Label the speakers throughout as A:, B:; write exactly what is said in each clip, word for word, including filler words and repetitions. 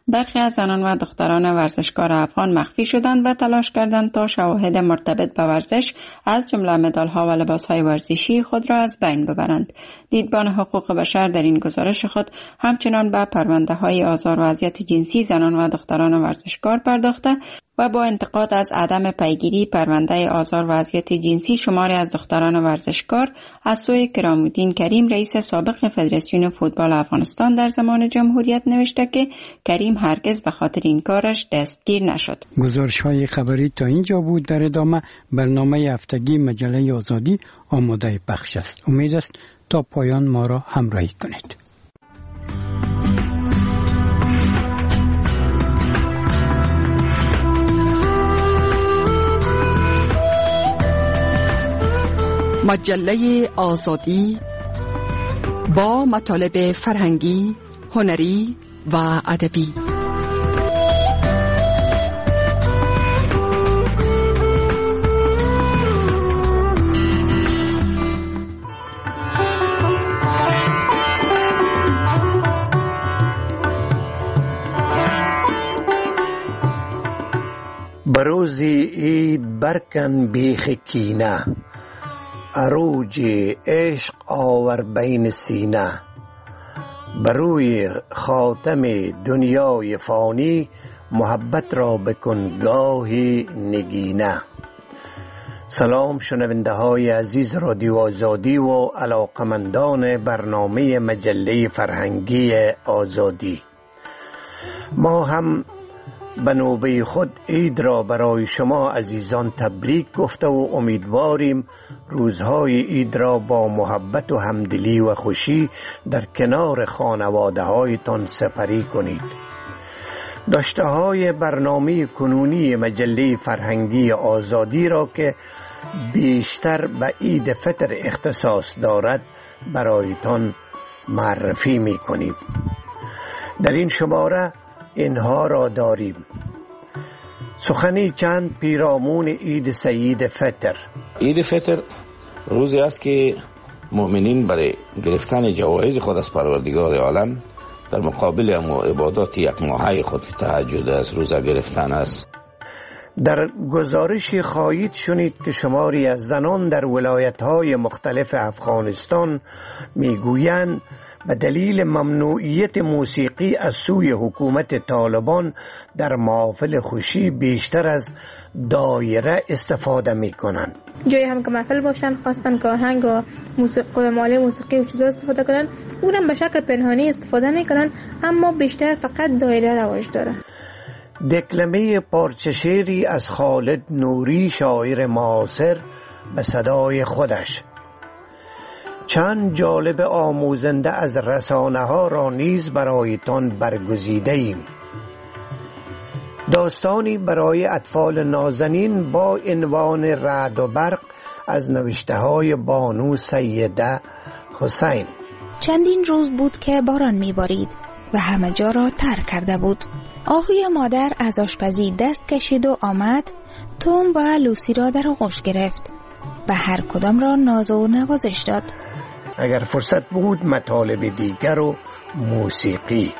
A: برخی از زنان و دختران ورزشکار افغان مخفی شدند و تلاش کردند تا شواهد مرتبط به ورزش از جمله مدال‌ها و لباس‌های ورزشی خود را از بین ببرند. دیدبان حقوق بشر در این گزارش خود همچنان به پرونده‌های آزار و اذیت جنسی زنان و دختران ورزشکار پرداخته و با انتقاد از عدم پیگیری پرونده آزار و اذیت جنسی شماری از دختران ورزشکار از سوی کرام‌الدین کریم رئیس سابق فدراسیون فوتبال افغانستان در زمان جمهوریت نوشته که کریم هرگز به خاطر این کارش دستگیر نشد.
B: گزارش‌های خبری تا اینجا بود. در ادامه برنامه هفتگی مجله آزادی آماده پخش است. امید است تا پایان ما را همراهی کنید.
C: مجله آزادی با مطالب فرهنگی، هنری و ادبی.
D: بروزی عید برکن بیخ کینه، عروج عشق آور بین سینه، بروی خاتم دنیای فانی محبت را بکن گاهی نگینه. سلام شنونده های عزیز رادیو آزادی و علاقمندان برنامه مجله فرهنگی آزادی، ما هم به نوبه خود عید را برای شما عزیزان تبریک گفته و امیدواریم روزهای عید را با محبت و همدلی و خوشی در کنار خانواده هایتان سپری کنید. داشته های برنامه کنونی مجله فرهنگی آزادی را که بیشتر به عید فطر اختصاص دارد برایتان معرفی می کنیم. در این شماره اینها را داریم: سخنی چند پیرامون عید سعید فطر.
E: عید فطر روزی است که مؤمنین برای گرفتن جوایز خود از پروردگار عالم در مقابل عبادات یک ماهه خود که تهجد است، روزه گرفتن است.
D: در گزارشی خواهید شنید که شماری از زنان در ولایت‌های مختلف افغانستان میگویند به دلیل ممنوعیت موسیقی از سوی حکومت طالبان در محافل خوشی بیشتر از دایره استفاده می کنند.
F: جایی هم که محفل باشن خواستن که آهنگ و موسیقی مالی موسیقی و چیزا استفاده کنن، اونم به شکل پنهانی استفاده میکنن، اما بیشتر فقط دایره رواج داره.
D: دکلمه پارچه شعری از خالد نوری شاعر معاصر به صدای خودش. چند جالب آموزنده از رسانه ها را نیز برایتان برگزیده ایم. داستانی برای اطفال نازنین با عنوان رعد و برق از نوشته های بانو سیده حسین.
G: چندین روز بود که باران میبارید و همه جا را تر کرده بود. آهوی مادر از آشپزی دست کشید و آمد توم و لوسی را در آغوش گرفت و هر کدام را ناز و نوازش داد.
D: اگر فرصت بود مطالب دیگر و موسیقی.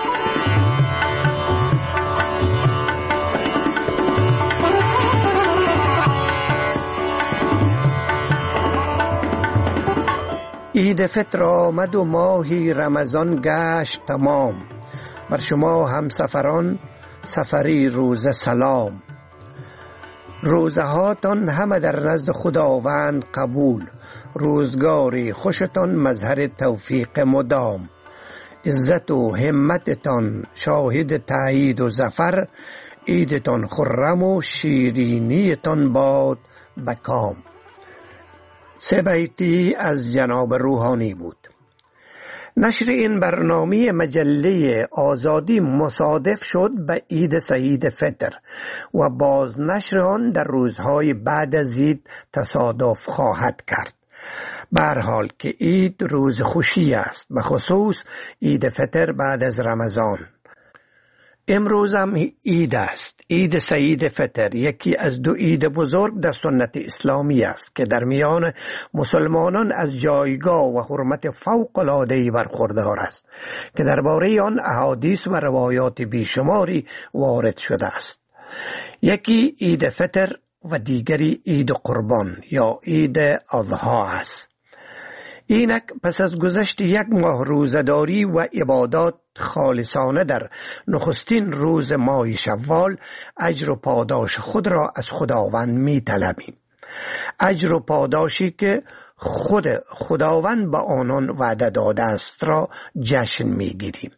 D: عید فطر آمد و ماهی رمضان گشت تمام، بر شما همسفران سفری روزه سلام. روزه هاتان همه در نزد خداوند قبول، روزگاری خوشتان مظهر توفیق مدام. عزت و همتتان شاهد تایید و ظفر، عیدتان خرم و شیرینیتان باد بکام. سه بیتی از جناب روحانی بود. نشر این برنامه مجله آزادی مصادف شد به عید سعید فطر و باز نشر آن در روزهای بعد از عید تصادف خواهد کرد. به هر حال که عید روز خوشی است، به خصوص عید فطر بعد از رمضان. امروز هم عید است، عید سعید فطر، یکی از دو عید بزرگ در سنت اسلامی است که در میان مسلمانان از جایگاه و حرمت فوق العاده برخوردار است که درباره آن احادیث و روایات بیشماری وارد شده است. یکی عید فطر و دیگری عید قربان یا عید اضحی است. اینک پس از گذشت یک ماه روزداری و عبادات خالصانه در نخستین روز ماه شوال اجر و پاداش خود را از خداوند می طلبیم. اجر و پاداشی که خود خداوند به آنان وعده داده است را جشن می گیریم.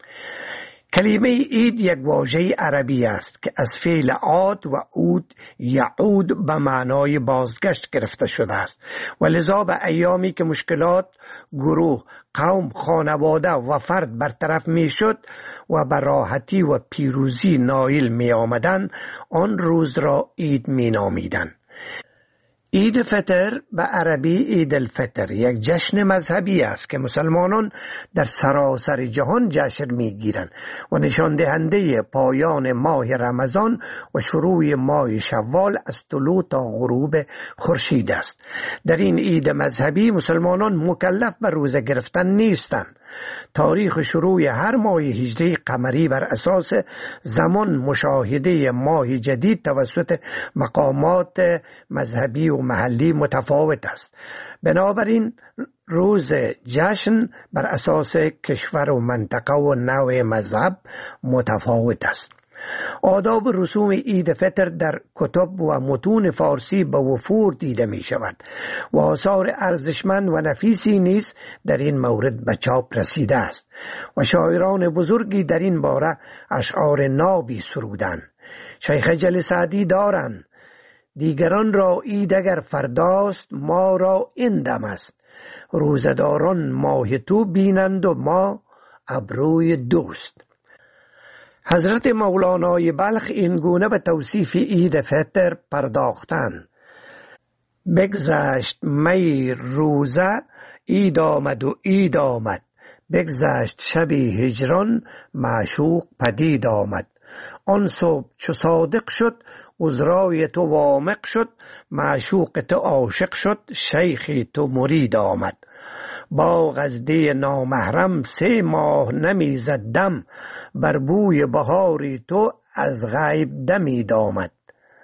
D: کلمه عید یک واژه عربی است که از فعل عاد و عود یعود به معنای بازگشت گرفته شده است و لذا به ایامی که مشکلات گروه، قوم، خانواده و فرد برطرف می شد و به راحتی و پیروزی نائل می آمدن آن روز را عید می نامیدن. عید فطر به عربی عید الفطر یک جشن مذهبی است که مسلمانان در سراسر جهان جشن می‌گیرند و نشان دهنده پایان ماه رمضان و شروع ماه شوال از طلوع تا غروب خورشید است. در این عید مذهبی مسلمانان مکلف به روزه گرفتن نیستند. تاریخ شروع هر ماه هجری قمری بر اساس زمان مشاهده ماه جدید توسط مقامات مذهبی و محلی متفاوت است. بنابراین روز جشن بر اساس کشور و منطقه و نوع مذهب متفاوت است. آداب رسوم عید فطر در کتب و متون فارسی به وفور دیده می شود و آثار ارزشمند و نفیسی نیز در این مورد به چاپ رسیده است و شاعران بزرگی در این باره اشعار نابی سرودند. شیخ جل سعدی دارند: دیگران را عید اگر فرداست، ما را این دم است. روزداران ماه تو بینند و ما ابروی دوست. حضرت مولانای بلخ این گونه به توصیف عید فطر پرداختند: بگذشت می روزه، عید آمد و عید آمد. بگذشت شبی هجران، معشوق پدید آمد. آن صبح چو صادق شد، عذرای تو وامق شد. معشوق تو عاشق شد، شیخی تو مرید آمد. باغ از دی نامحرم سه ماه نمیزد دم. بر بوی بهاری تو از غیب دمید آمد.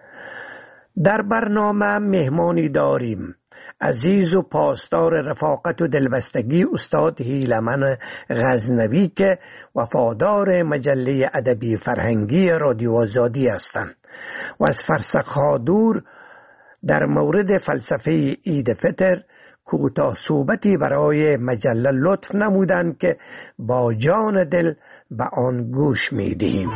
D: در برنامه مهمانی داریم عزیز و پاسدار رفاقت و دلبستگی استاد هیلمن غزنوی که وفادار مجله ادبی فرهنگی رادیو آزادی هستند و از فرسخ‌ها دور در مورد فلسفه عید فطر کوتاه صحبتی برای مجله لطف نمودند که با جان دل به آن گوش می دهیم.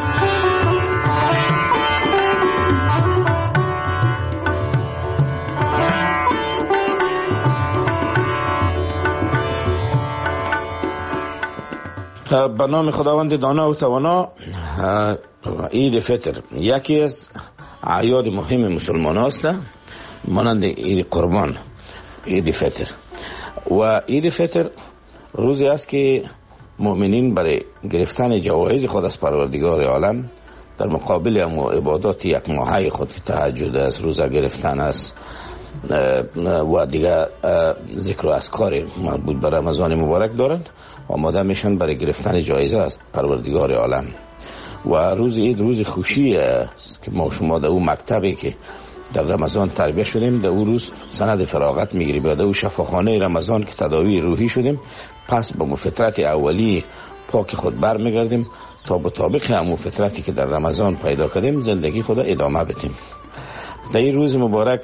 E: به نام خداوند دانا و توانا. عید فطر یکی از اعیاد مهم مسلمان است، مانند عید قربان. عید فطر و عید فطر روزی است که مؤمنین برای گرفتن جوایز خود از پروردگار عالم در مقابل عبادات یک ماهه خود که تهجد است، روزه گرفتن است و دیگر ذکر و اذکار مربوط به رمضان مبارک دارند، آماده میشن برای گرفتن جایزه از پروردگار عالم. و روز عید روز خوشی است که ما شما در اون مکتبی که در رمضان تربیت شدیم در اون روز سند فراغت میگیریم، بعد اون شفاخانه رمضان که تداوی روحی شدیم، پس با فطرت اولی پاک خود بر میگردیم تا به طابق همون فطرتی که در رمضان پیدا کردیم زندگی خود ادامه بدیم. در این روز مبارک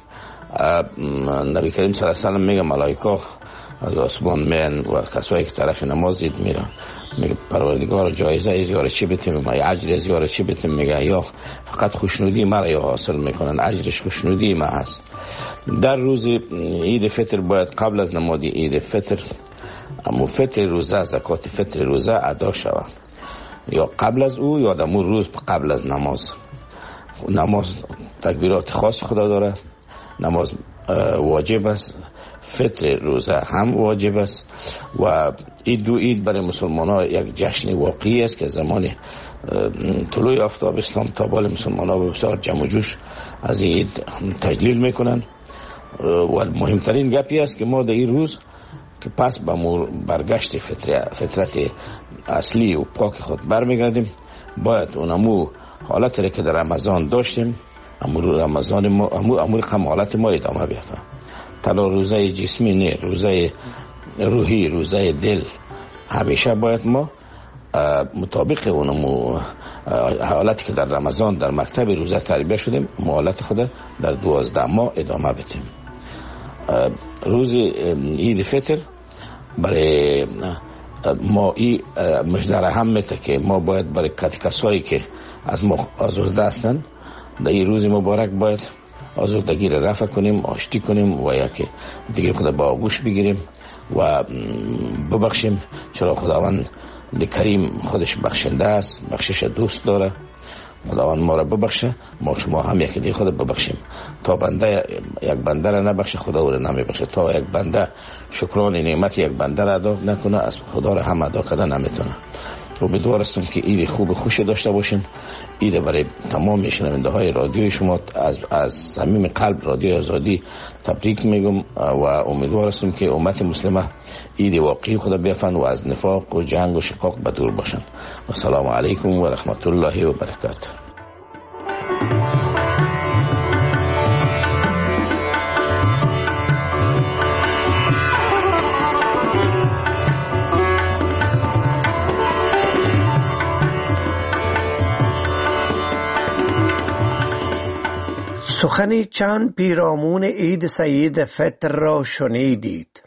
E: نبی کریم صلی الله علیه و سلم میگه ملائکه از آسمان میان و کسایی که طرف نماز دید میرن، میگه پروردگار جایزه از یاره چی بتیم، ما اجر از یاره چی بتیم، میگه یا فقط خوشنودی مرا یا حاصل میکنن، اجرش خوشنودی ما هست. در روز عید فطر باید قبل از نماز عید فطر اما فطر روزه، زکات فطر روزه ادا شود، یا قبل از او یا دمو روز قبل از نماز. نماز تکبیرات خاص خدا داره، نماز واجب است، فطر روزه هم واجب است و این دو عید برای مسلمان ها یک جشن واقعی است که زمان طلوع آفتاب اسلام تا بال مسلمان ها بسیار جمع و جوش از این عید تجلیل میکنن و مهمترین گپی است که ما در این روز که پس به برگشت فطرت اصلی و پاک خود برمیگردیم، باید اونمو حالتی که در رمضان داشتیم امور رمضان ما امور امور کم حالت ما ادامه بیافته. تلا روزه جسمی نه، روزه روحی، روزه دل، همیشه باید ما مطابق اونمو حالتی که در رمضان در مکتب روزه تربیت شدیم حالت خود در دوازده ماه ادامه بدیم. روز عید فطر برای ما این مجدر هم میته که ما باید برای کسایی که از ما آزرده هستن در این روز مبارک باید آزردگی را رفع کنیم، آشتی کنیم و یا که دیگر خود با آغوش بگیریم و ببخشیم، چرا خداوند کریم خودش بخشنده است، بخشش دوست داره. خداوند ما را ببخشه، ما شما هم یکی دیگه خود ببخشیم. تا بنده یک بنده را نبخشه خدا او را نمیبخشه. تا یک بنده شکران نعمت یک بنده را ادا نکنه از خدا را هم ادا کردن نمیتونه. امیدوار هستم که عید خوب و خوشی داشته باشین. عید برای تمام شنونده های رادیوی شما از از صمیم قلب رادیو آزادی تبریک میگم و امیدوار هستم که امت مسلمه عید واقعی خدا بیافن و از نفاق و جنگ و شقاق به دور باشن. و السلام علیکم و رحمت الله و برکاته.
D: سخنی چند پیرامون عید سعید فطر را شنیدید.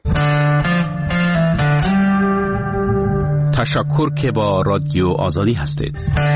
H: تشکر که با رادیو آزادی هستید.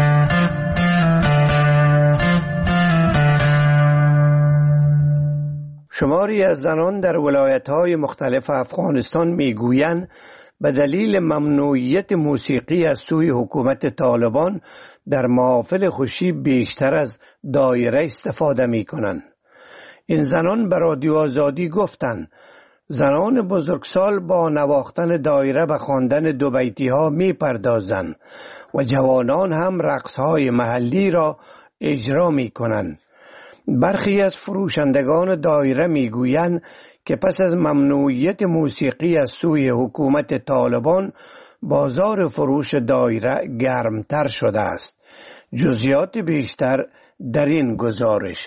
D: شماری از زنان در ولایت‌های مختلف افغانستان میگویند به دلیل ممنوعیت موسیقی از سوی حکومت طالبان در محافل خوشی بیشتر از دایره استفاده می کنند. این زنان به رادیو آزادی گفتند زنان بزرگسال با نواختن دایره به خواندن دو بیتی ها می پردازند و جوانان هم رقص های محلی را اجرا می کنند. برخی از فروشندگان دایره می گویند که پس از ممنوعیت موسیقی از سوی حکومت طالبان بازار فروش دایره گرمتر شده است. جزئیات بیشتر در این گزارش.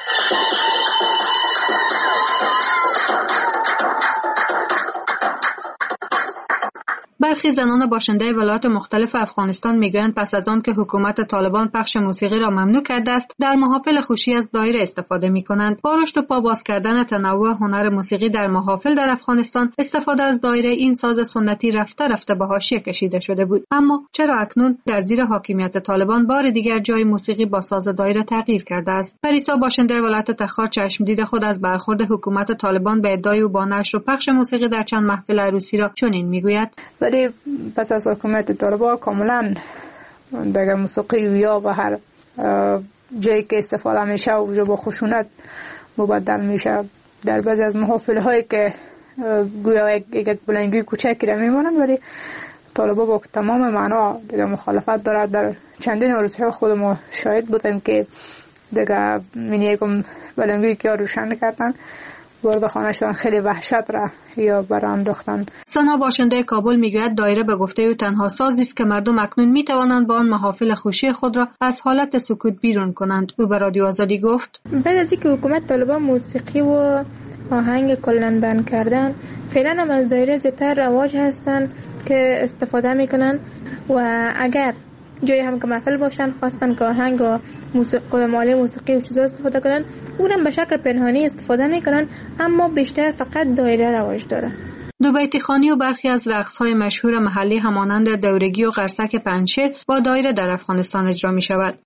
I: برخی زنان باشنده ولایات مختلف افغانستان میگویند پس از آن که حکومت طالبان پخش موسیقی را ممنوع کرده است در محافل خوشی از دایره استفاده میکنند. با رشد و پاباز کردن تنوع هنر موسیقی در محافل در افغانستان استفاده از دایره این ساز سنتی رفته رفته به حاشیه کشیده شده بود. اما چرا اکنون در زیر حاکمیت طالبان بار دیگر جای موسیقی با ساز دایره تغییر کرده است؟ پریسا باشنده ولایت تخار چشمدید خود از برخورد حکومت طالبان به ادعای او با نشر و پخش موسیقی در چند محفل عروسی را چنین میگوید:
J: پس از حکومت طالبان کاملا دیگر موسیقی یا و هر جایی که استفاده میشه و با خشونت مبدل میشه. در بعضی از محافل هایی که گویا یک بلنگوی کوچکی را میمونن ولی طالبان با تمام معنا دیگر مخالفت دارد. در چندین عروسی ها خود ما شاهد بودیم که دیگر منی یکم بلنگوی که روشن کردن وارد خانه شدن، خیلی وحشت را یا برانداختن.
I: سنا باشنده کابل میگوید دایره به گفته او تنها سازی است که مردم اکنون میتوانند با آن محافل خوشی خود را از حالت سکوت بیرون کنند. او به رادیو آزادی گفت:
F: بعد از اینکه حکومت طالبان موسیقی و آهنگ کلاً بند کردن، فعلا هم از دایره زیادتر رواج هستن که استفاده میکنن و اگر جایی هم که محفل باشن خواستن که آهنگ و موسیقی مالی موسیقی و چیزا استفاده کنن، اونم به شکل پنهانی استفاده میکنن، اما بیشتر فقط دایره رواج داره.
I: دو بیتی خوانی و برخی از رقص‌های مشهور محلی همانند دورگی و قرصک پنجشیر با دایره در افغانستان اجرا می شود.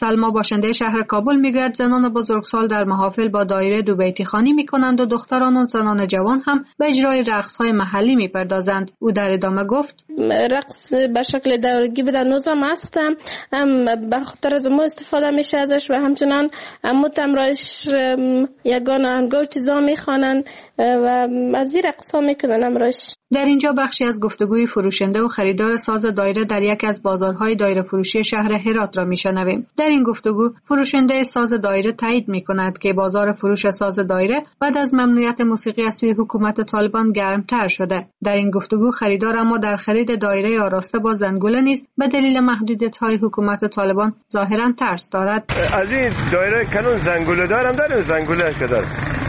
I: سلما باشنده شهر کابل میگوید زنان بزرگسال در محافل با دایره دو بیتی خوانی میکنند و دختران و زنان جوان هم به اجرای رقص‌های محلی میپردازند. او در ادامه گفت
K: رقص به شکل دورگی به نظام هستم، هم به خاطر از ما استفاده میشه ازش و همچنان متم رایش یگان آهنگا و چیزا میخوانن و از این رقص ها میکنن امراش.
I: در اینجا بخشی از گفتگوی فروشنده و خریدار ساز دایره در یک از بازارهای دایره فروشی شهر هرات را میشنویم. در این گفتگو فروشنده ساز دایره تایید میکند که بازار فروش ساز دایره بعد از ممنوعیت موسیقی از سوی حکومت طالبان گرمتر شده. در این گفتگو خریدار اما در خرید دایره آراسته با زنگوله نیز به دلیل محدودیت‌های حکومت طالبان ظاهراً ترس دارد.
L: از این دایره کنون زنگوله دارم دارم زنگوله کدار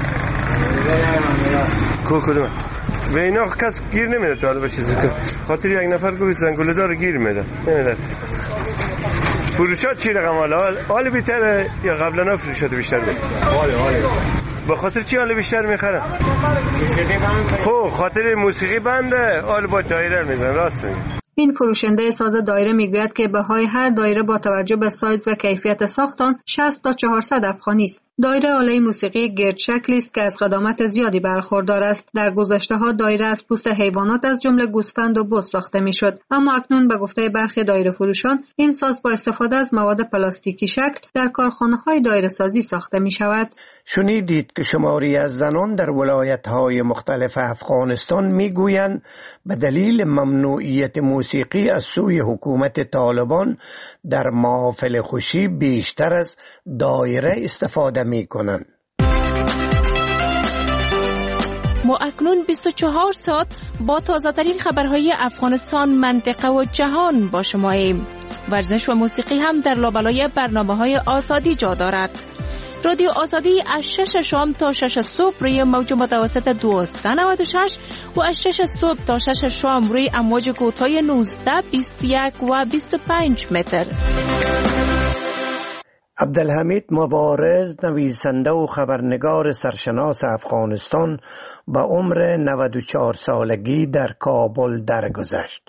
L: کو کدوم و اینا کس گیر نمیده طالب چیزی که خاطر یک نفر گوش زنگوله دار گیر میده نمیده. فروشات چی رقم حالا حال بیشتر یا قبلا فروشات بیشتر بود؟ حاله حاله با خاطر چی حال بیشتر میخرن؟ موسیقی بنده. خب خاطر موسیقی بنده حال با دایره میزن. راست میگی.
I: این فروشنده ساز دایره میگوید که بهای هر دایره با توجه به سایز و کیفیت ساخت آن شصت تا چهارصد افغانی است. دایره آله موسیقی گرد شکلی است که از قدامت زیادی برخوردار است. در گذشته‌ها دایره از پوست حیوانات از جمله گوسفند و بز ساخته میشد، اما اکنون به گفته برخی دایره فروشان این ساز با استفاده از مواد پلاستیکی شکل در کارخانه‌های دایره سازی ساخته میشود.
D: شنیدید که شماری از زنان در ولایت‌های مختلف افغانستان میگویند به دلیل ممنوعیت موسیقی از سوی حکومت طالبان در محافل خوشی بیشتر از دایره استفاده میکنند.
M: ما اکنون بیست و چهار ساعت با تازه‌ترین خبرهای افغانستان، منطقه و جهان با شماییم. ورزش و موسیقی هم در لابلای برنامه‌های آزادی جا دارد. رادیو آزادی از شش شام تا شش صبح روی موج متوسط دویست و نود و شش و از شش صبح تا شش شام روی امواج کوتاه نوزده، بیست و یک و بیست و پنج متر.
D: عبدالحمید مبارز، نویسنده و خبرنگار سرشناس افغانستان، به عمر نود و چهار سالگی در کابل درگذشت.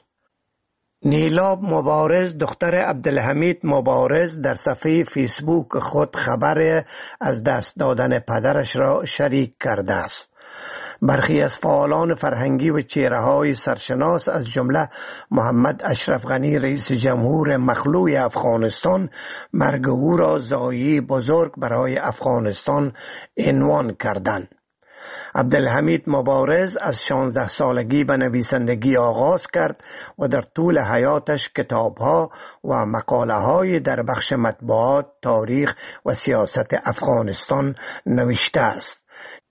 D: نیلاب مبارز، دختر عبدالحمید مبارز، در صفحه فیسبوک خود خبر از دست دادن پدرش را شریک کرده است. برخی از فعالان فرهنگی و چهره‌های سرشناس از جمله محمد اشرف غنی رئیس جمهور مخلوع افغانستان مرگ او را ضایعه‌ای بزرگ برای افغانستان عنوان کردند. عبدالحمید مبارز از شانزده سالگی به نویسندگی آغاز کرد و در طول حیاتش کتاب‌ها و مقاله‌های در بخش مطبوعات، تاریخ و سیاست افغانستان نوشته است.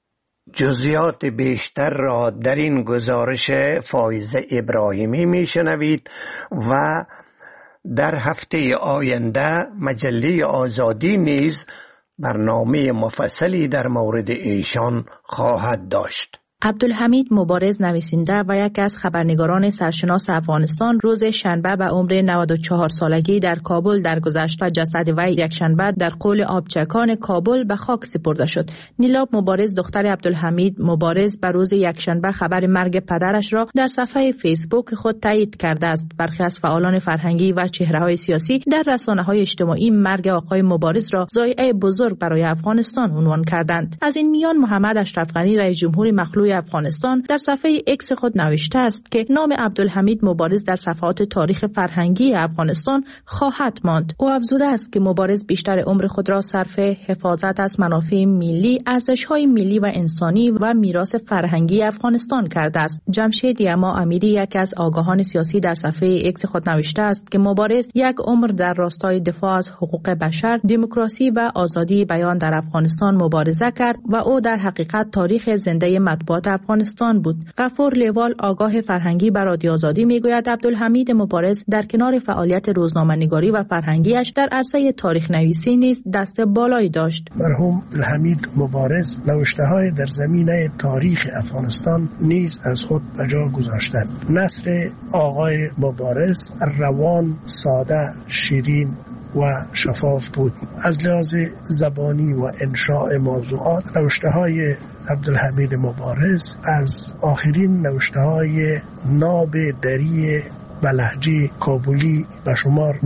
D: جزئیات بیشتر را در این گزارش فایزه ابراهیمی میشنوید و در هفته آینده مجله آزادی نیز برنامه مفصلی در مورد ایشان خواهد داشت.
N: عبدالحمید مبارز، نویسنده و یکی از خبرنگاران سرشناس افغانستان، روز شنبه به عمر نود و چهار سالگی در کابل درگذشت و جسد وی یک شنبه در قول آبچکان کابل به خاک سپرده شد. نیلاب مبارز، دختر عبدالحمید مبارز، به روز یک شنبه خبر مرگ پدرش را در صفحه فیسبوک خود تایید کرده است. برخی از فعالان فرهنگی و چهره‌های سیاسی در رسانه‌های اجتماعی مرگ آقای مبارز را ضایعه بزرگ برای افغانستان عنوان کردند. از این میان محمد اشرف غنی رئیس جمهور مخلوع افغانستان در صفحه اکس خود نوشته است که نام عبدالحمید مبارز در صفحات تاریخ فرهنگی افغانستان خواهد ماند. او افزوده است که مبارز بیشتر عمر خود را صرف حفاظت از منافع ملی، ارزش‌های ملی و انسانی و میراث فرهنگی افغانستان کرده است. جمشید یما امیری، یکی از آگاهان سیاسی، در صفحه اکس خود نوشته است که مبارز یک عمر در راستای دفاع از حقوق بشر، دموکراسی و آزادی بیان در افغانستان مبارزه کرد و او در حقیقت تاریخ زنده مطبوعات افغانستان بود. غفور لیوال، آگاه فرهنگی، بر رادیو آزادی میگوید عبدالحمید مبارز در کنار فعالیت روزنامه‌نگاری و فرهنگیش در عرصه تاریخ نویسی نیز دست بالایی داشت.
O: مرحوم عبدالحمید مبارز نوشته‌های در زمینه تاریخ افغانستان نیز از خود به جا گذاشتند. نثر آقای مبارز روان، ساده، شیرین و شفاف بود. از لحاظ زبانی و انشاء موضوعات نوشته‌های عبدالحمید مبارز از آخرین نوشته‌های ناب دری به لهجه کابلی به شمار می آید.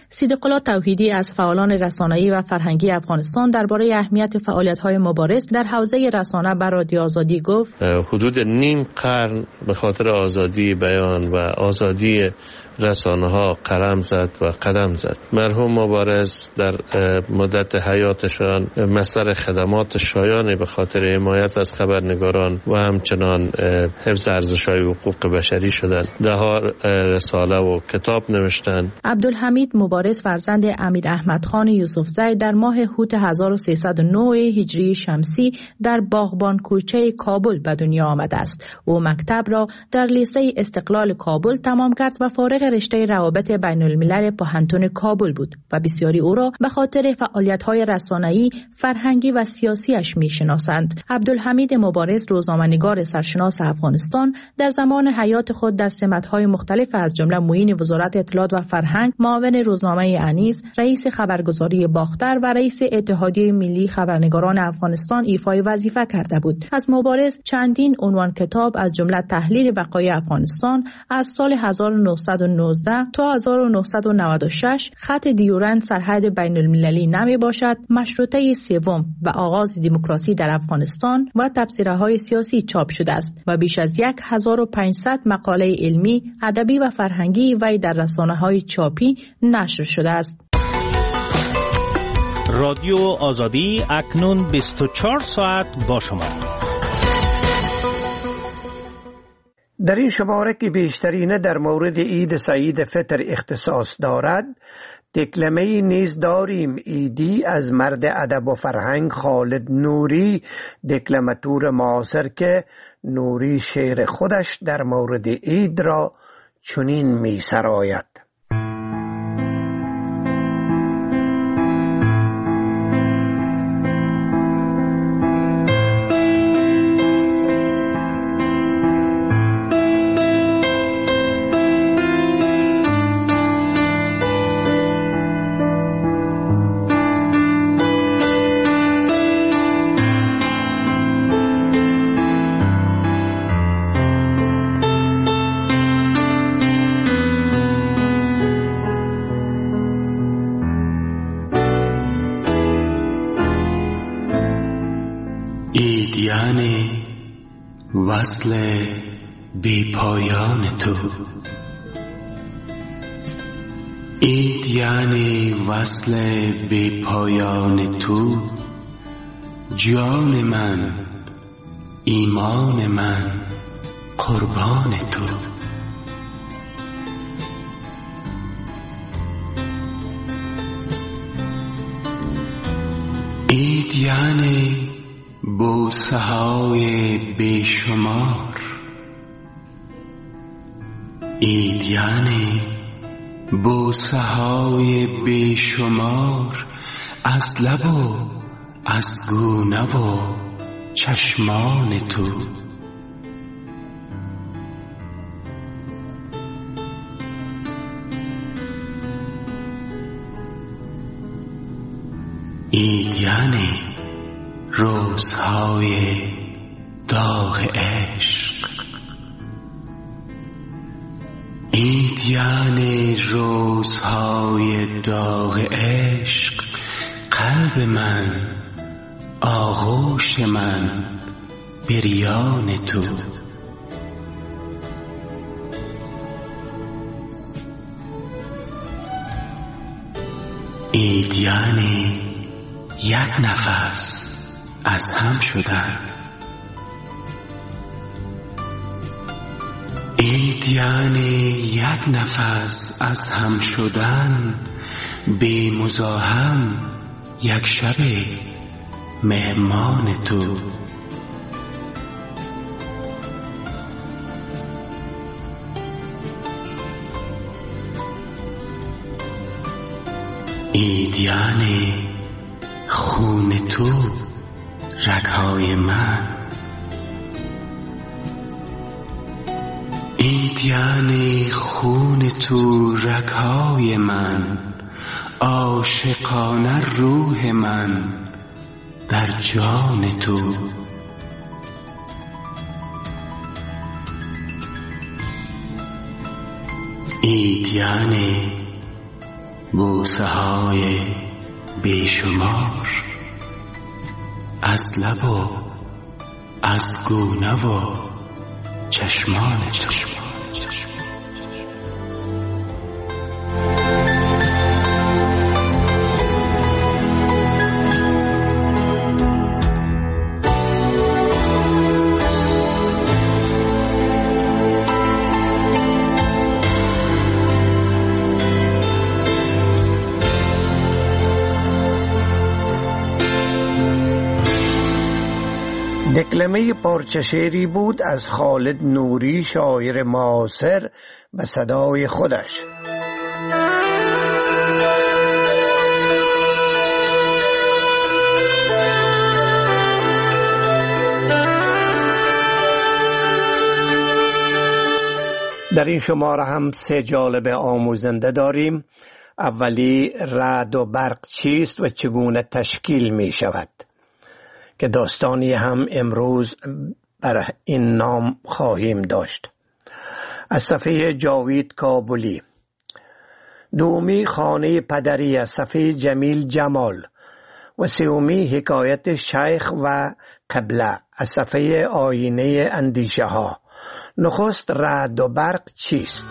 N: صدیق‌الله توحیدی از فعالان رسانه‌ای و فرهنگی افغانستان درباره اهمیت فعالیت‌های مبارز در حوزه رسانه بر رادیو آزادی گفت:
P: حدود نیم قرن به خاطر آزادی بیان و آزادی رسانه‌ها قلم زد و قدم زد. مرحوم مبارز در مدت حیاتشان مصدر خدمات شایانی به خاطر حمایت از خبرنگاران و همچنان حفظ ارزش‌های حقوق بشری شدند. ده‌ها رساله و کتاب نوشتند.
N: عبدالحمید مبارز فرزند امیر احمد خان یوسف زی در ماه هوت هزار و سیصد و نه هجری شمسی در باغبان کوچه کابل به دنیا آمده است. او مکتب را در لیسه استقلال کابل تمام کرد و فارغ رشته روابط بین الملل پوهنتون کابل بود و بسیاری او را به خاطر فعالیت‌های رسانه‌ای، فرهنگی و سیاسیش می‌شناسند. عبدالحمید مبارز روزنامه‌نگار سرشناس افغانستان در زمان حیات خود در سمت‌های مختلف از جمله معین وزارت اطلاعات و فرهنگ، معاون روزنامه انیس، رئیس خبرگزاری باختر و رئیس اتحادیه ملی خبرنگاران افغانستان ایفای وظیفه کرده بود. از مبارز چندین عنوان کتاب از جمله تحلیل وقایع افغانستان از سال هزار و نهصد و نوزده تا هزار و نهصد و نود و شش، خط دیورند سرحد بین المللی نمی باشد، مشروطه سوم و آغاز دموکراسی در افغانستان و تبصره‌های سیاسی چاپ شده است و بیش از یک هزار و پانصد مقاله علمی، ادبی و فرهنگی وی در رسانه‌های چاپی نشر شده است.
Q: رادیو آزادی اکنون بیست و چهار ساعت با شما.
D: در این شماره که بیشترینه در مورد عید سعید فطر اختصاص دارد، دکلمه‌ای نیز داریم عیدی از مرد ادب و فرهنگ خالد نوری، دکلماتور معاصر که نوری شعر خودش در مورد عید را چنین می سراید:
R: یعنی وصل بی پایان تو، عید یعنی وصل بی پایان تو، جان من، ایمان من، قربان تو. عید یعنی بوسه های بیشمار، عید یعنی بوسه های بیشمار از لب و از گونه و چشمان تو. عید یعنی روزهای داغ عشق، عید یعنی روزهای داغ عشق، قلب من، آغوش من، بریان تو. عید یعنی یک نفس از هم شدن، عید یعنی یک نفس از هم شدن، بی مزاحم یک شب مهمان تو. عید یعنی خون تو رگهای من، عید یعنی خون تو رگهای من، عاشقانه روح من در جان تو. عید یعنی بوسه های بیشمار از لب و از گونه و چشمان تو.
D: دکلمه پارچه شعری بود از خالد نوری، شاعر معاصر، به صدای خودش. در این شماره هم سه جالب آموزنده داریم. اولی، رعد و برق چیست و چگونه تشکیل می شود، که داستانی هم امروز بر این نام خواهیم داشت. از صفحه جاوید کابلی. دومی، خانه پدری از صفحه جمیل جمال. و سومی، حکایت شیخ و قبله از صفحه آینه اندیشه ها. نخست، رعد و برق چیست؟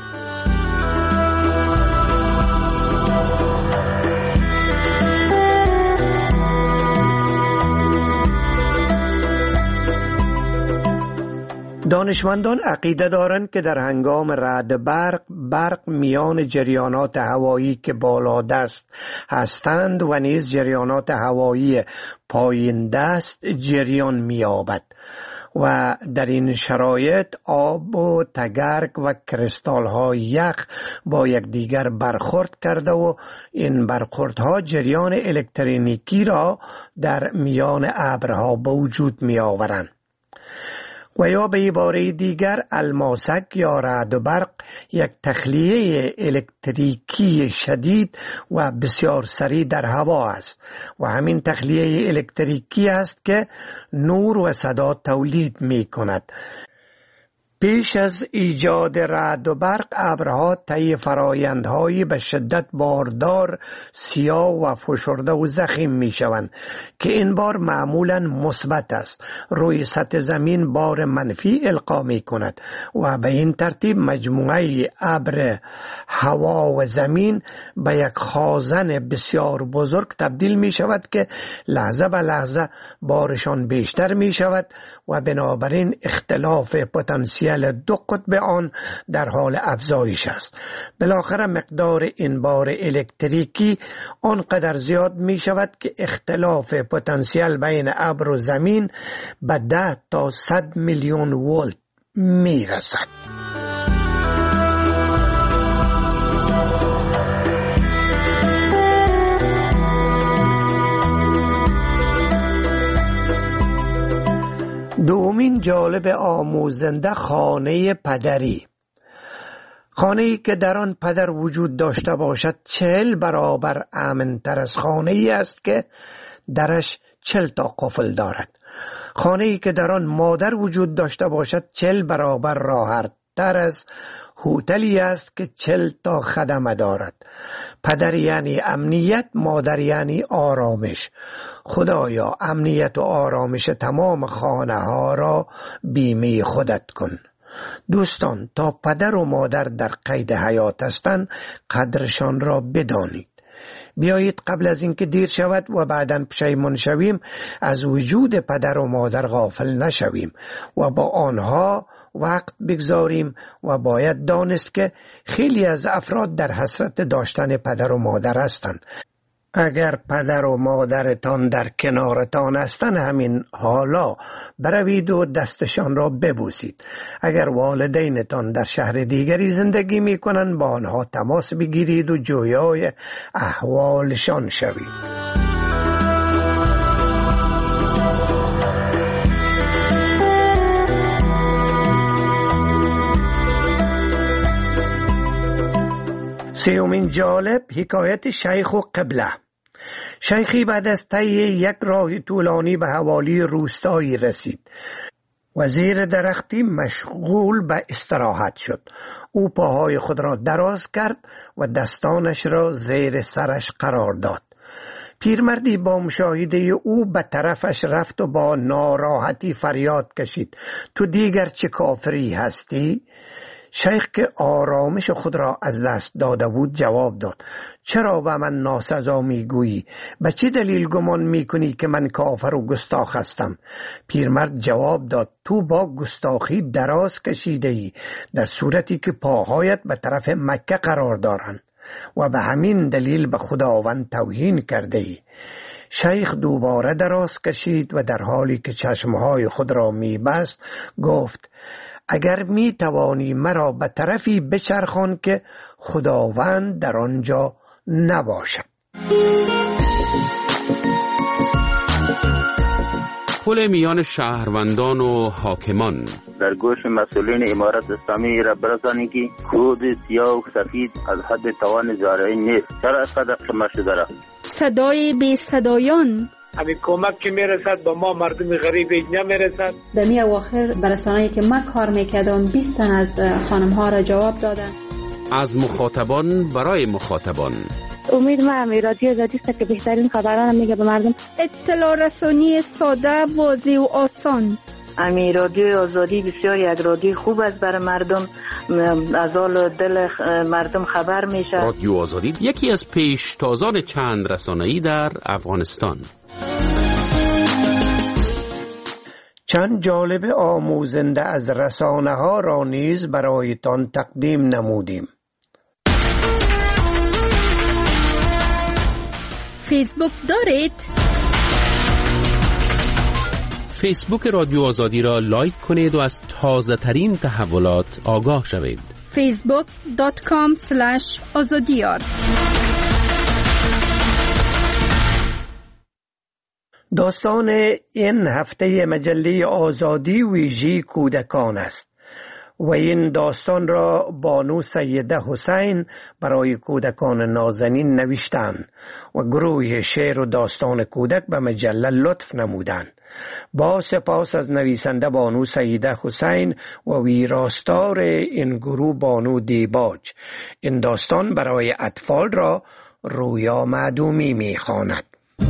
D: دانشمندان عقیده دارند که در هنگام رعد برق، برق میان جریانات هوایی که بالادست هستند و نیز جریانات هوایی پایین دست جریان می‌یابد و در این شرایط آب و تگرگ و کریستال‌های یخ با یکدیگر برخورد کرده و این برخوردها جریان الکتریکی را در میان ابرها به وجود می‌آورند. و یا به عباره دیگر، الماسک یا رعد و برق یک تخلیه الکتریکی شدید و بسیار سریع در هوا است و همین تخلیه الکتریکی است که نور و صدا تولید می کند. پیش از ایجاد رعد و برق، ابرها طی فرایندهایی به شدت باردار، سیاه و فشرده و ضخیم می شوند که این بار معمولا مثبت است. روی سطح زمین بار منفی القا می کند و به این ترتیب مجموعه ابر، هوا و زمین به یک خازن بسیار بزرگ تبدیل می شود که لحظه به لحظه بارشان بیشتر می شود و بنابراین اختلاف پتانسیل دو قطب آن در حال افزایش است. بالاخره مقدار این بار الکتریکی آنقدر زیاد می شود که اختلاف پتانسیل بین ابر و زمین به ده تا صد میلیون ولت می رسد. دومین جالب آموزنده، خانه پدری. خانه‌ای که در آن پدر وجود داشته باشد چهل برابر امن‌تر از خانه‌ای است که درش چهل تا قفل دارد. خانه‌ای که در آن مادر وجود داشته باشد چهل برابر راحت‌تر از هتلی است که چهل تا خدمه دارد. پدر یعنی امنیت، مادر یعنی آرامش. خدایا امنیت و آرامش تمام خانه ها را بیمه خودت کن. دوستان، تا پدر و مادر در قید حیات هستند قدرشان را بدانید. بیایید قبل از اینکه دیر شود و بعداً پشیمان شویم از وجود پدر و مادر غافل نشویم و با آنها وقت بگذاریم و باید دانست که خیلی از افراد در حسرت داشتن پدر و مادر هستند. اگر پدر و مادرتان در کنارتان هستند همین حالا بروید و دستشان را ببوسید. اگر والدینتان در شهر دیگری زندگی می کنند با آنها تماس بگیرید و جویای احوالشان شوید. سیومین جالب، حکایت شیخ و قبله. شیخی بعد از طی یک راه طولانی به حوالی روستایی رسید و زیر درختی مشغول به استراحت شد. او پاهای خود را دراز کرد و دستانش را زیر سرش قرار داد. پیرمردی با مشاهده او به طرفش رفت و با ناراحتی فریاد کشید: تو دیگر چه کافری هستی؟ شیخ که آرامش خود را از دست داده بود جواب داد: چرا به من ناسزا میگویی؟ به چه دلیل گمان میکنی که من کافر و گستاخ هستم؟ پیرمرد جواب داد: تو با گستاخی دراز کشیده ای، در صورتی که پاهایت به طرف مکه قرار دارند و به همین دلیل به خداوند توهین کرده ای. شیخ دوباره دراز کشید و در حالی که چشمهای خود را میبست گفت: اگر می توانی مرا به طرفی بچرخان که خداوند در آنجا نباشد.
H: پل میان شهروندان و حاکمان.
S: در گوش مسئولین امارت اسلامی را برسانید که کود سیاه و سفید از حد توان زارعین نیست. چرا از قدر قمه شده را؟
T: صدای بی صدایان.
U: همین کمک که میرسد به ما مردم غریب نمیرسد.
V: در می اواخر برسانه‌ای که ما کار میکردم بیست تن از خانم ها را جواب دادن.
H: از مخاطبان برای مخاطبان.
W: امید ما هم رادیو آزادی است که بهترین خبران میگه به مردم.
T: اطلاع رسانی ساده، واضح و آسان.
W: امی رادیو آزادی بسیار یک رادیو خوب است برای مردم، از حال دل مردم خبر میشه.
H: رادیو آزادی یکی از پیشتازان چند رسانه‌ای در افغانستان.
D: چند جالب آموزنده از رسانه ها را نیز برایتان تقدیم نمودیم.
T: فیسبوک دارید؟
H: فیسبوک رادیو آزادی را لایک کنید و از تازه ترین تحولات آگاه شوید.
T: فیسبوک دات کام اسلش آزادیار.
D: داستان این هفته مجله آزادی ویژه کودکان است و این داستان را بانو سیده حسین برای کودکان نازنین نوشتند و گروه شعر و داستان کودک به مجله لطف نمودند. با سپاس از نویسنده بانو سیده حسین و ویراستار این گروه بانو دیباج. این داستان برای اطفال را رویا معدومی می‌خواند.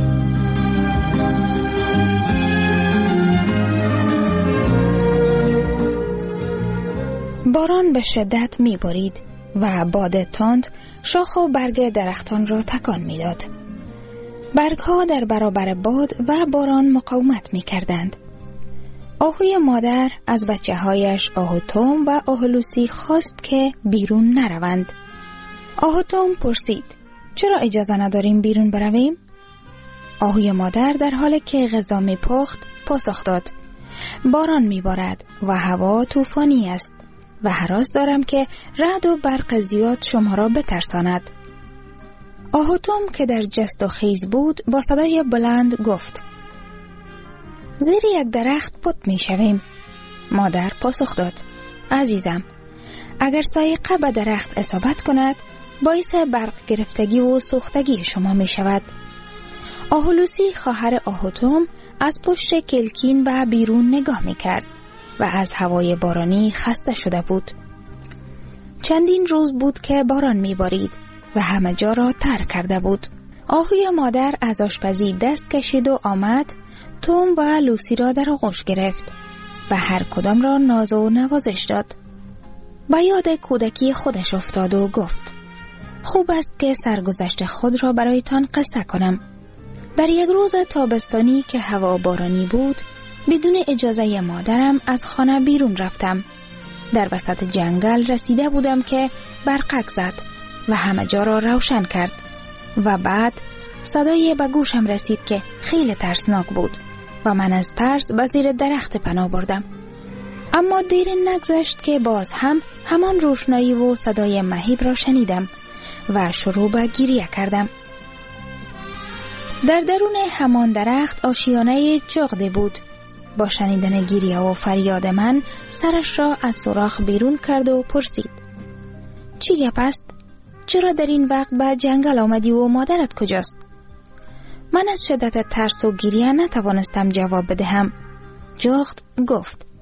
G: باران به شدت می بارید و باد تند شاخ و برگ درختان را تکان می داد. برگ ها در برابر باد و باران مقاومت می کردند. آهوی مادر از بچه هایش آهو توم و آهو لوسی خواست که بیرون نروند. آهو توم پرسید: چرا اجازه نداریم بیرون برویم؟ آهوی مادر در حالی که غذا می پخت پاسخ داد: باران می بارد و هوا طوفانی است و هراس دارم که رعد و برق زیاد شما را بترساند. آهو توم که در جست و خیز بود با صدای بلند گفت: زیر یک درخت پت می شویم. مادر پاسخ داد: عزیزم، اگر سایقه به درخت اصابت کند باعث برق گرفتگی و سوختگی شما می شود. آهو لوسی خواهر آهو توم از پشت کلکین و بیرون نگاه می کرد و از هوای بارانی خسته شده بود. چندین روز بود که باران می بارید و همه جا را تر کرده بود. آهوی مادر از آشپزی دست کشید و آمد توم و لوسی را در آغوش گرفت و هر کدام را ناز و نوازش داد. به یاد کودکی خودش افتاد و گفت: خوب است که سرگذشت خود را برایتان قصه کنم. در یک روز تابستانی که هوا بارانی بود، بدون اجازه مادرم از خانه بیرون رفتم. در وسط جنگل رسیده بودم که برقک زد و همه جا را روشن کرد و بعد صدای به گوشم رسید که خیلی ترسناک بود و من از ترس به زیر درخت پناه بردم. اما دیر نگذشت که باز هم همان روشنایی و صدای مهیب را شنیدم و شروع به گریه کردم. در درون همان درخت آشیانه چغده بود. با شنیدن گریه و فریاد من سرش را از سوراخ بیرون کرد و پرسید: چی گپ است؟ چرا در این وقت به جنگل آمدی و مادرت کجاست؟ من از شدت ترس و گریه نتوانستم جواب بدهم. جغد گفت: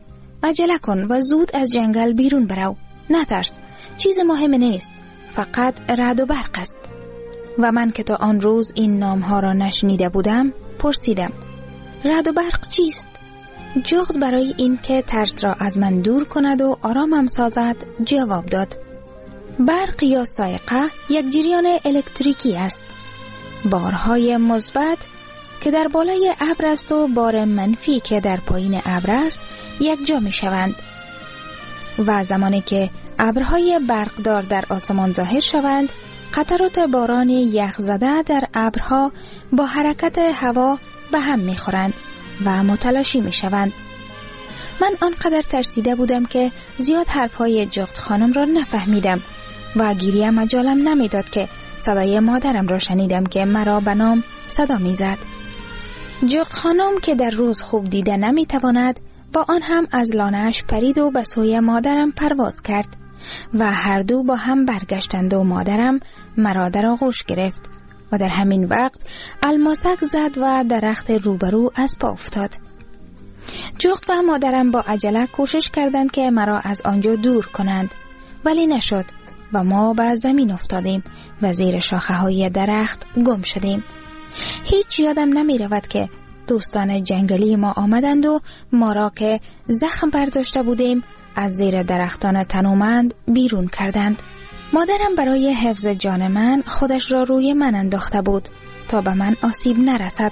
G: عجله کن و زود از جنگل بیرون برو. نترس، چیز مهم نیست، فقط رعد و برق است. و من که تا آن روز این نامها را نشنیده بودم پرسیدم رعد و برق چیست؟ جغد برای این که ترس را از من دور کند و آرامم سازد جواب داد برق یا صاعقه یک جریان الکتریکی است. بارهای مثبت که در بالای ابر است و بار منفی که در پایین ابر است یک جا می شوند و زمانی که ابرهای برقدار در آسمان ظاهر شوند قطرات باران یخ زده در ابرها با حرکت هوا به هم می خورند و متلاشی می شوند. من آنقدر ترسیده بودم که زیاد حرفهای جغد خانم را نفهمیدم و گریه مجالم نمیداد که صدای مادرم را شنیدم که مرا به نام صدا می زد. جغد خانم که در روز خوب دیده نمی تواند با آن هم از لانه‌اش پرید و به سوی مادرم پرواز کرد و هر دو با هم برگشتند و مادرم مرا در آغوش گرفت و در همین وقت الماسک زد و درخت روبرو از پا افتاد. جغد و مادرم با عجله کوشش کردند که مرا از آنجا دور کنند ولی نشد و ما به زمین افتادیم و زیر شاخه های درخت گم شدیم. هیچ یادم نمی رود که دوستان جنگلی ما آمدند و ما را که زخم برداشته بودیم از زیر درختان تنومند بیرون کردند. مادرم برای حفظ جان من خودش را روی من انداخته بود تا به من آسیب نرسد.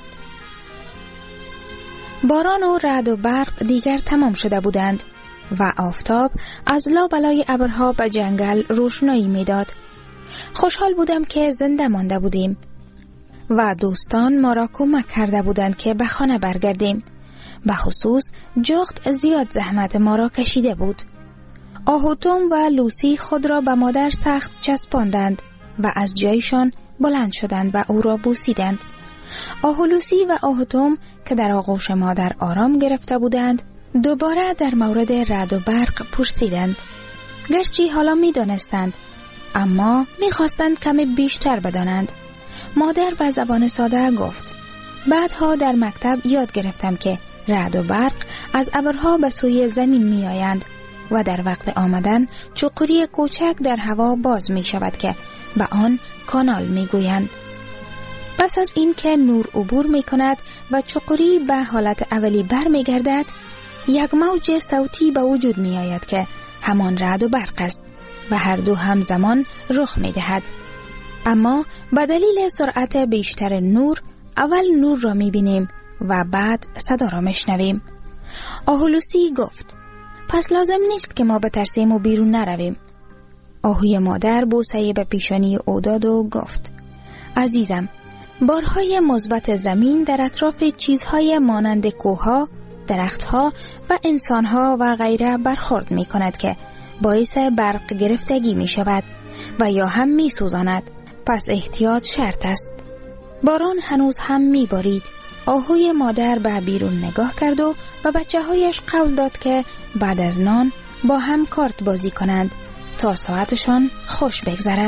G: باران و رعد و برق دیگر تمام شده بودند و آفتاب از لابلای ابرها به جنگل روشنایی میداد. خوشحال بودم که زنده مانده بودیم و دوستان ما را کمک کرده بودند که به خانه برگردیم. به خصوص جغد زیاد زحمت ما را کشیده بود. آهوتوم و لوسی خود را به مادر سخت چسباندند و از جایشان بلند شدند و او را بوسیدند. آهولوسی و آهوتوم که در آغوش مادر آرام گرفته بودند دوباره در مورد رعد و برق پرسیدند. گرچه حالا می دانستند اما می خواستند کمی بیشتر بدانند. مادر به زبان ساده گفت بعدها در مکتب یاد گرفتم که رعد و برق از ابرها به سوی زمین می آیند و در وقت آمدن چقوری کوچک در هوا باز می شود که به آن کانال می گویند. پس از این که نور عبور می کند و چقوری به حالت اولی بر می گردد یک موج صوتی به وجود می آید که همان رعد و برق است و هر دو همزمان رخ می دهد. اما به دلیل سرعت بیشتر نور اول نور را می بینیم و بعد صدا را می شنویم. آهولوسی گفت پس لازم نیست که ما بترسیم و بیرون نرویم. آهوی مادر بوسه به پیشانی او داد و گفت عزیزم، بارهای مثبت زمین در اطراف چیزهای مانند کوه‌ها، درختها و انسانها و غیره برخورد می کند که باعث برق گرفتگی می شود و یا هم می سوزاند. پس احتیاط شرط است. باران هنوز هم می بارید. آهوی مادر به بیرون نگاه کرد و به بچه هایش قول داد که بعد از نان با هم کارت بازی کنند تا ساعتشان خوش بگذرد.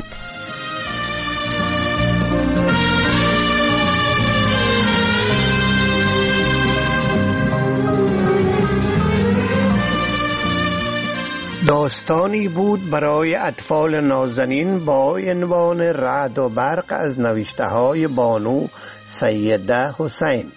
D: داستانی بود برای اطفال نازنین با عنوان رعد و برق از نوشته های بانو سیده حسین.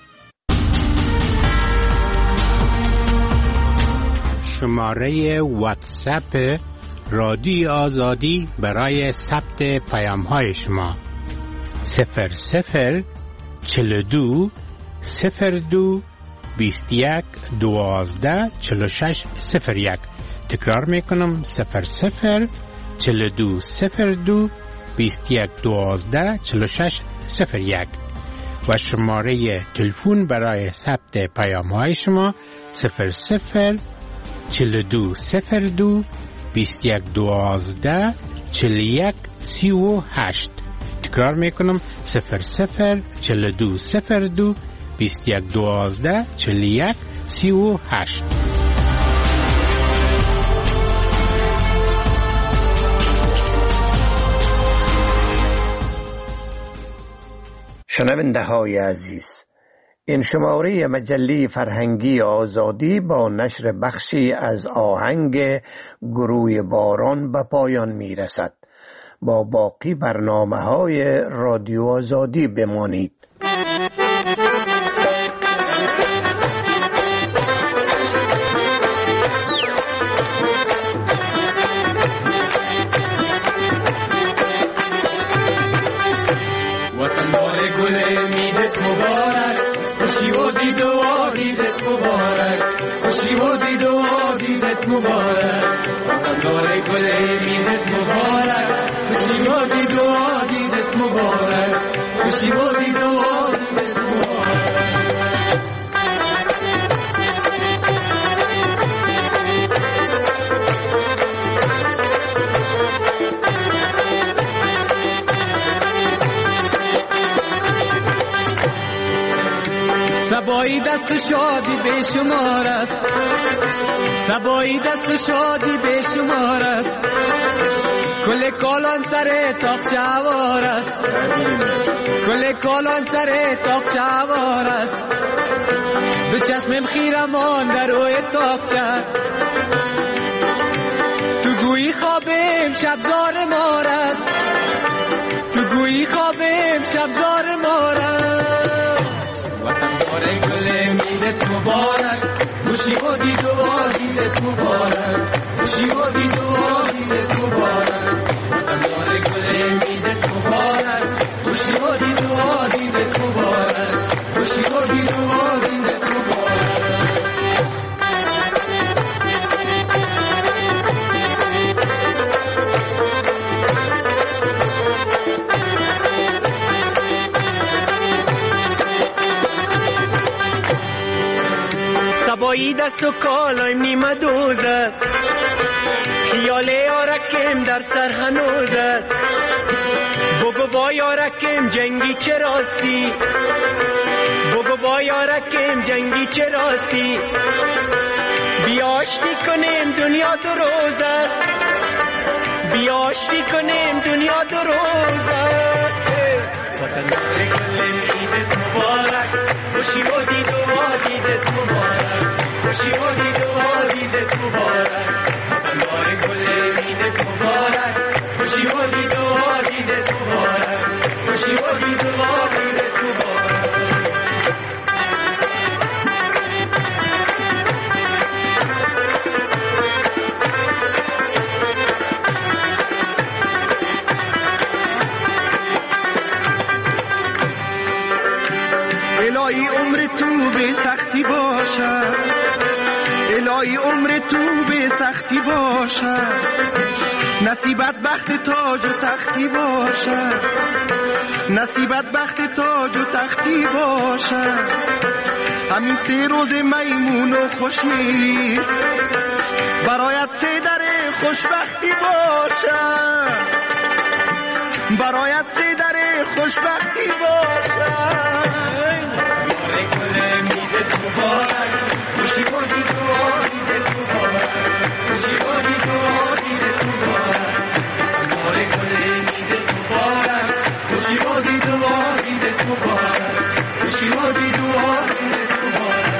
A: شماره واتساپ رادیو آزادی برای ثبت پیام های شما صفر صفر چل دو صفر دو بیست یک دوازده چل شش صفر یک. تکرار میکنم صفر صفر چل دو صفر دو بیست یک دوازده چل شش صفر یک و شماره تلفن برای ثبت پیام های شما صفر صفر چل دو صفر دو بیست یک دوازده چل یک سی و هشت. تکرار میکنم صفر صفر چل دو صفر دو بیست یک دوازده چل یک سی و هشت.
D: شنونده های عزیز، این شماره مجله فرهنگی آزادی با نشر بخشی از آهنگ گروه باران به پایان می رسد. با باقی برنامه های رادیو آزادی بمانید.
B: وطن بار گل میدت مبارک، خوشی و دید و دیدت مبارک، خوشی و دید و دیدت مبارک. وطن بار گل میدت مبارک، خوشی و دید و دیدت مبارک، خوشی و دید و دیدت مبارک. سبایی دست شادی به شمار است، سبایی دست شادی به شمار است، کل کالان سر تاق شوار است، کل کالان سر تاق شوار است. دو چشمم خیرمان در روی تاقچه، تو گویی خوابم شبزار مار است، تو گویی خوابم شبزار مار است. وطن باره گل میدت مبارک، خوشی و دید و دیدت مبارک، خوشی و دید و دیدت مبارک. وطن باره گل میدت مبارک، خوشی و دید و دیدت مبارک، خوشی و دید و دیدت مبارک. سبایی دست و کالایم نیمه دوز است، خیال یارکم در سر هنوز است. بگو با یارکم جنگی چه راستی، بگو با یارکم جنگی چه راستی. بیا آشتی کنیم دنیا دو روز است، بیا آشتی کنیم دنیا دو روز است. وطن باره گل میدت مبارک، خوشی و دید و دیدت مبارک، خوشی و دید و دیدت مبارک. وطن باره گل میدت مبارک، خوشی و دید و دیدت مبارک، خوشی و دید و دیدت مبارک.
C: الهی عمر تو به سختی باشه، الهی عمر تو به سختی باشه، نصیبت بخت تاج و تختی باشه، نصیبت بخت تاج و تختی باشه. همین سه روز میمون و خوشی برایت سه در خوشبختی باشه، برایت سه در خوشبختی باشه. مبارک، خوشی و دید و دیدت مبارک، خوشی و دید و دیدت مبارک. باره گل میدت مبارک، خوشی و دید و دیدت مبارک، خوشی و دید و دیدت مبارک.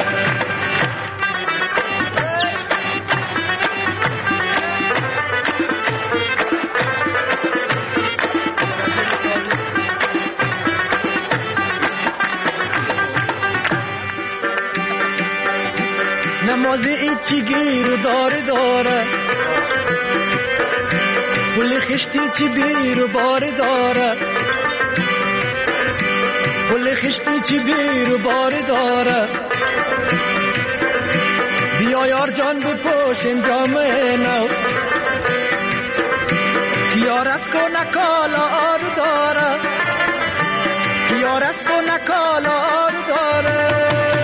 B: نماز ایچی گیر و داره داره، پل خشتی چی بیر و باره داره، پل خشتی چی بیر و باره داره. بیا یار جان بپوشیم جامعه نو، یار از کو نکالا آرو داره، یار از کو نکالا آرو داره.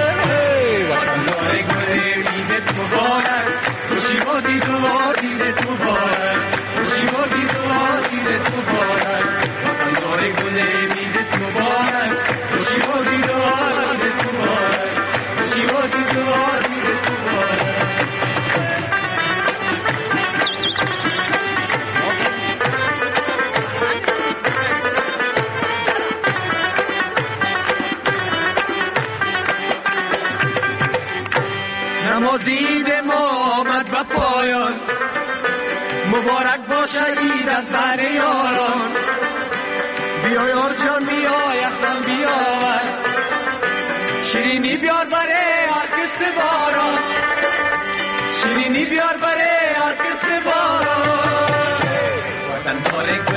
B: مبارک، خوشی و دید و دیدت مبارک، خوشی و دید و دیدت مبارک. وطن باره گل میدت مبارک، خوشی و دید و دیدت مبارک، خوشی و دید و دیدت مبارک. عید ما آمد به پایان، مبارک باشه عید از بر یاران. بیا یار جان بیا یخدان بیاور، شیرینی بیار بره هر کس باران، شیرینی بیار بره هر کس باران. وطن باره